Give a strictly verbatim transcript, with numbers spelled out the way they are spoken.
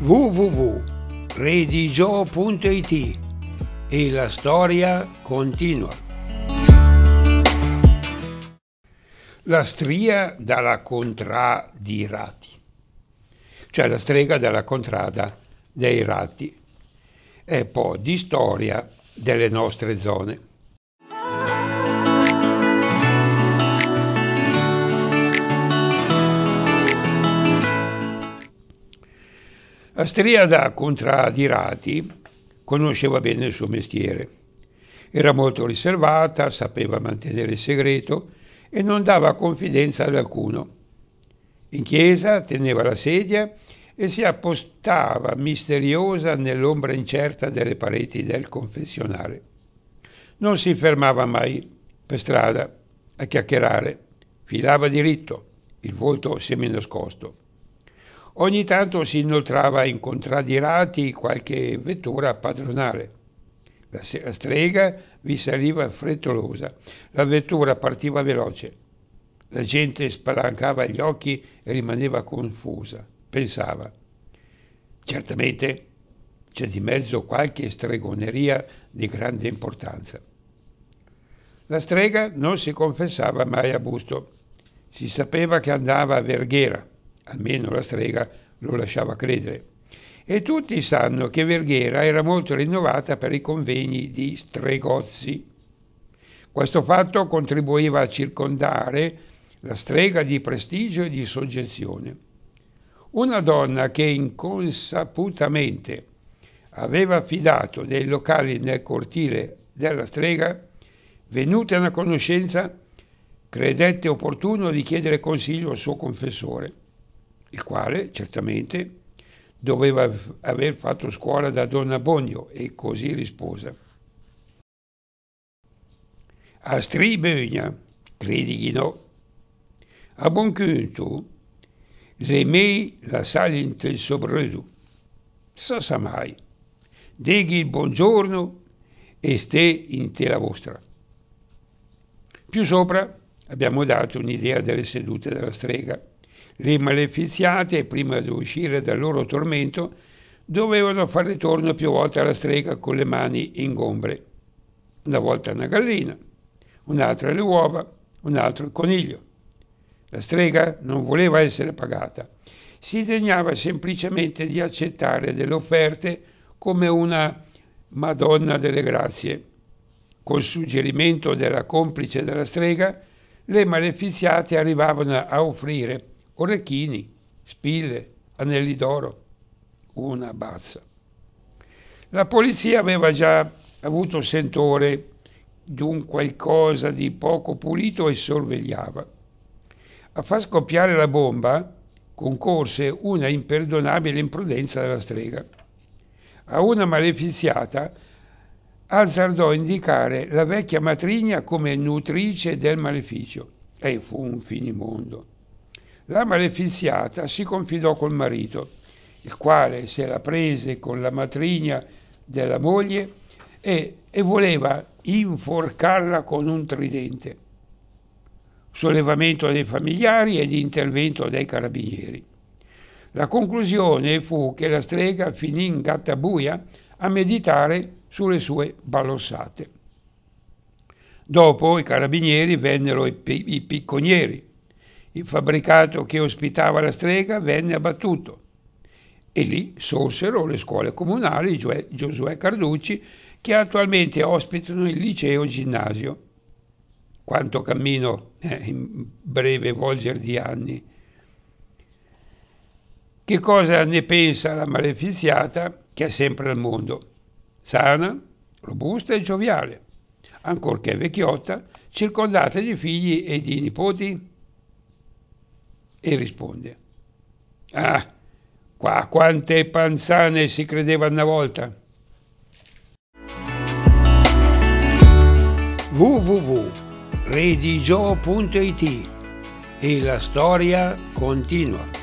w w w punto redigio punto it e la storia continua. La stria dalla Contrada di Rati, cioè la strega della Contrada dei Rati, e un po' di storia delle nostre zone. La stria da Contrada di Rati conosceva bene il suo mestiere. Era molto riservata, sapeva mantenere il segreto e non dava confidenza ad alcuno. In chiesa teneva la sedia e si appostava misteriosa nell'ombra incerta delle pareti del confessionale. Non si fermava mai per strada a chiacchierare, filava diritto, il volto seminascosto. Ogni tanto si inoltrava in contradirati qualche vettura padronale. La, la strega vi saliva frettolosa, la vettura partiva veloce. La gente spalancava gli occhi e rimaneva confusa. Pensava, certamente c'è di mezzo qualche stregoneria di grande importanza. La strega non si confessava mai a Busto. Si sapeva che andava a Verghera, almeno la strega lo lasciava credere, e tutti sanno che Verghera era molto rinnovata per i convegni di Stregozzi. Questo fatto contribuiva a circondare la strega di prestigio e di soggezione. Una donna che inconsaputamente aveva affidato dei locali nel cortile della strega, venutane a conoscenza, credette opportuno di chiedere consiglio al suo confessore, il quale certamente doveva aver fatto scuola da Don Abbondio, e così rispose: a stri bögna, credi di no, a buon conto, le mei la salient il sobrödu, sa sa mai, deghi il buongiorno e ste in te la vostra. Più sopra abbiamo dato un'idea delle sedute della strega. Le malefiziate, prima di uscire dal loro tormento, dovevano far ritorno più volte alla strega con le mani ingombre. Una volta una gallina, un'altra le uova, un altro il coniglio. La strega non voleva essere pagata, si degnava semplicemente di accettare delle offerte come una Madonna delle Grazie. Col suggerimento della complice della strega, le malefiziate arrivavano a offrire orecchini, spille, anelli d'oro, una bazza. La polizia aveva già avuto sentore di un qualcosa di poco pulito e sorvegliava. A far scoppiare la bomba concorse una imperdonabile imprudenza della strega. A una malefiziata azzardò indicare la vecchia matrigna come nutrice del maleficio, e fu un finimondo. La malefiziata si confidò col marito, il quale se la prese con la matrigna della moglie e, e voleva inforcarla con un tridente. Sollevamento dei familiari ed intervento dei carabinieri. La conclusione fu che la strega finì in gattabuia a meditare sulle sue ballossate. Dopo i carabinieri vennero i, pi- i picconieri. Il fabbricato che ospitava la strega venne abbattuto e lì sorsero le scuole comunali Giosuè Carducci, che attualmente ospitano il liceo ginnasio. Quanto cammino eh, in breve volger di anni. Che cosa ne pensa la malefiziata, che è sempre al mondo? Sana, robusta e gioviale, ancorché vecchiotta, circondata di figli e di nipoti? E risponde: ah, qua quante panzane si credeva una volta. w w w punto redigio punto it e la storia continua.